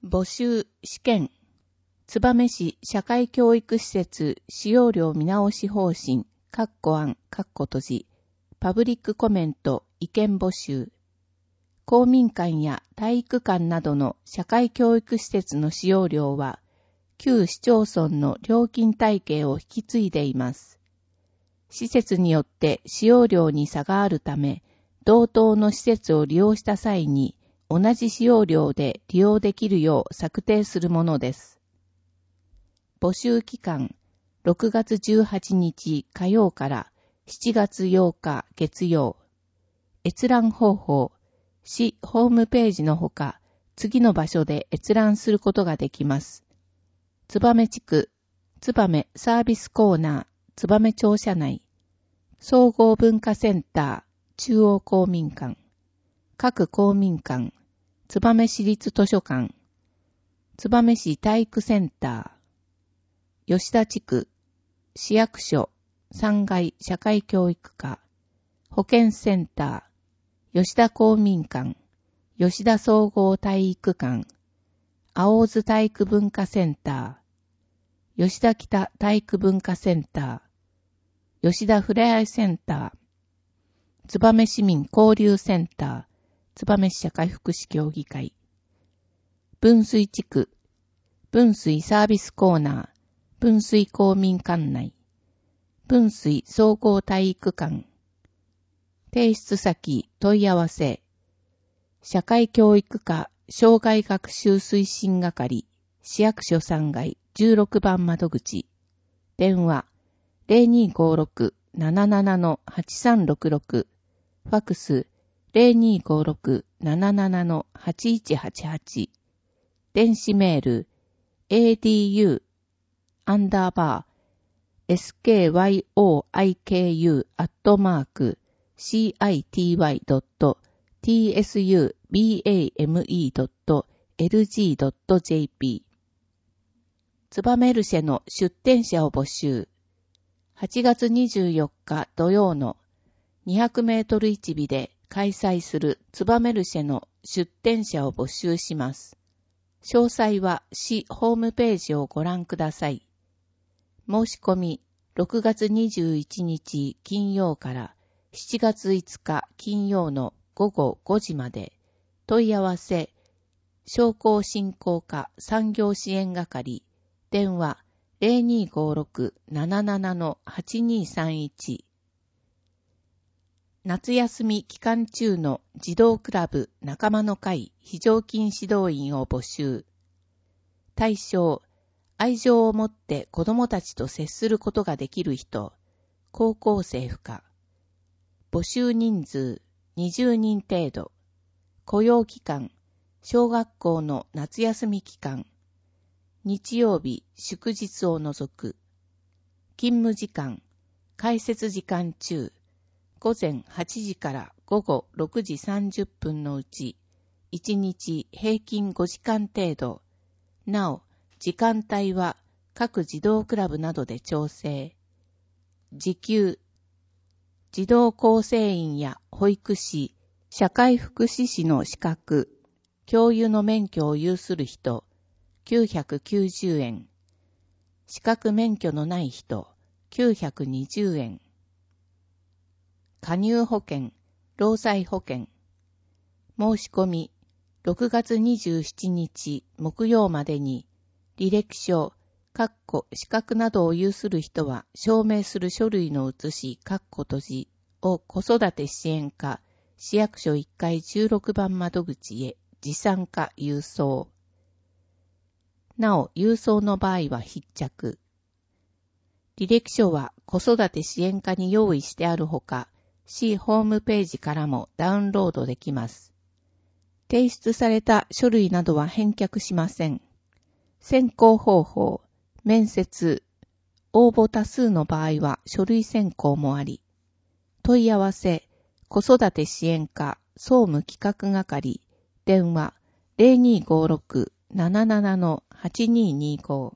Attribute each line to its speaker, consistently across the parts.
Speaker 1: 募集試験燕市社会教育施設使用料見直し方針案閉じパブリックコメント意見募集公民館や体育館などの社会教育施設の使用料は旧市町村の料金体系を引き継いでいます。施設によって使用料に差があるため、同等の施設を利用した際に同じ使用料で利用できるよう策定するものです。募集期間、6月18日火曜から7月8日月曜。閲覧方法、市ホームページのほか、次の場所で閲覧することができます。燕地区、燕サービスコーナー、燕庁舎内、総合文化センター、中央公民館、各公民館、燕市立図書館、燕市体育センター、吉田地区、市役所、3階社会教育課、保健センター、吉田公民館、吉田総合体育館、青津体育文化センター、吉田北体育文化センター、吉田ふれあいセンター、燕市民交流センター、燕市社会福祉協議会、分水地区、分水サービスコーナー、分水公民館内、分水総合体育館、提出先問い合わせ、社会教育課障害学習推進係、市役所3階16番窓口、電話 0256-77-8366、ファクス 0256-77-8188、電子メール adu_city.city.tsubame.lg.jp 燕ルシェの出展者を募集。8月24日土曜の200メートル市日で開催する燕ルシェの出展者を募集します。詳細は市ホームページをご覧ください。申し込み6月21日金曜から7月5日金曜の午後5時まで。問い合わせ商工振興課産業支援係電話 0256-77-8231 夏休み期間中の児童クラブ仲間の会非常勤指導員を募集。対象、愛情を持って子供たちと接することができる人、高校生不可。募集人数20人程度。雇用期間、小学校の夏休み期間。日曜日、祝日を除く。勤務時間、開設時間中。午前8時から午後6時30分のうち、1日平均5時間程度。なお、時間帯は各児童クラブなどで調整。時給、児童構成員や保育士、社会福祉士の資格、教諭の免許を有する人、990円。資格免許のない人、920円。加入保険、労災保険。申し込み、6月27日木曜までに、履歴書、資格などを有する人は証明する書類の写し、閉じを子育て支援課、市役所1階16番窓口へ持参か郵送。なお、郵送の場合は必着。履歴書は子育て支援課に用意してあるほか、市ホームページからもダウンロードできます。提出された書類などは返却しません。選考方法、面接、応募多数の場合は書類選考もあり、問い合わせ、子育て支援課、総務企画係、電話 0256-77-8225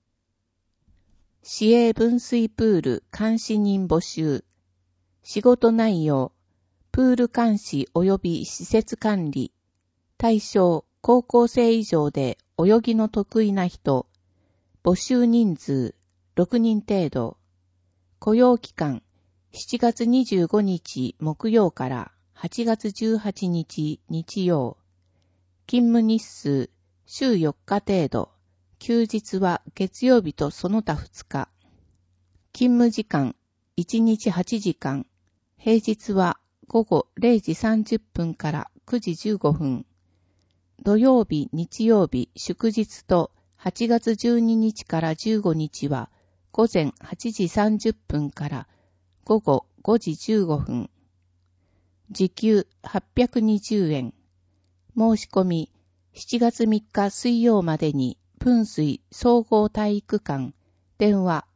Speaker 1: 市営分水プール監視人募集。仕事内容、プール監視及び施設管理。対象、高校生以上で泳ぎの得意な人、募集人数6人程度、雇用期間7月25日木曜から8月18日日曜、勤務日数週4日程度、休日は月曜日とその他2日、勤務時間1日8時間、平日は午後0時30分から9時15分、土曜日、日曜日、祝日と8月12日から15日は午前8時30分から午後5時15分。時給820円。申し込み7月3日水曜までに噴水総合体育館電話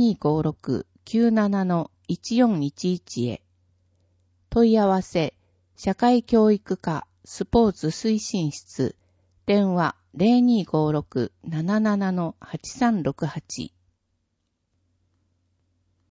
Speaker 1: 0256-97-1411 へ。問い合わせ社会教育課スポーツ推進室電話 0256-77-8368